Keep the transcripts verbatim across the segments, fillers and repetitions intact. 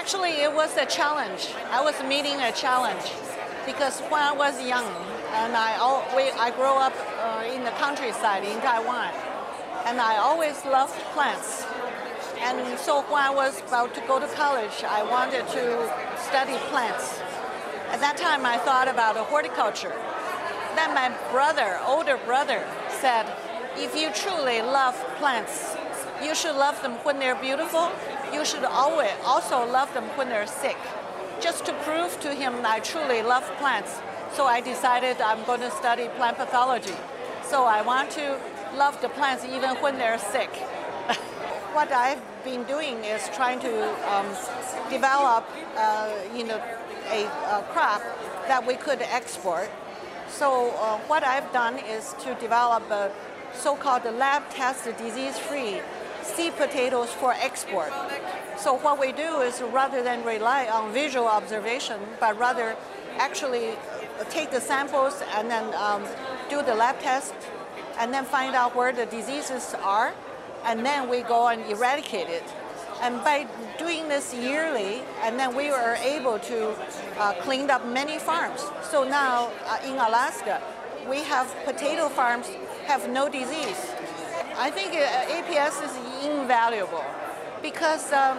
Actually, it was a challenge. I was meeting a challenge because when I was young, and I, always, I grew up uh, in the countryside in Taiwan, and I always loved plants. And so when I was about to go to college, I wanted to study plants. At that time, I thought about horticulture. Then my brother, older brother, said, if you truly love plants, you should love them when they're beautiful. You should always also love them when they're sick. Just to prove to him that I truly love plants, so I decided I'm going to study plant pathology. So I want to love the plants even when they're sick. What I've been doing is trying to um, develop uh, you know, a, a crop that we could export. So uh, what I've done is to develop a so-called lab-tested disease-free seed potatoes for export. So what we do is rather than rely on visual observation, but rather actually take the samples and then um, do the lab test and then find out where the diseases are, and then we go and eradicate it. And by doing this yearly, and then we were able to uh, clean up many farms. So now uh, in Alaska, we have potato farms have no disease. I think uh, A P S is invaluable because um,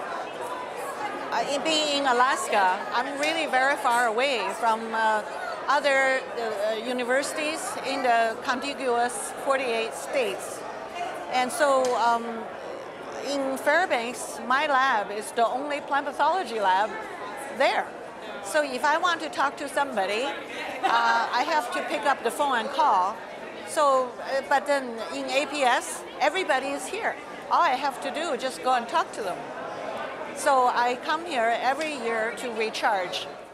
uh, being in Alaska, I'm really very far away from uh, other uh, universities in the contiguous forty-eight states. And so um, in Fairbanks, my lab is the only plant pathology lab there. So if I want to talk to somebody, uh, I have to pick up the phone and call. So, uh, but then in A P S, everybody is here. All I have to do is just go and talk to them. So I come here every year to recharge.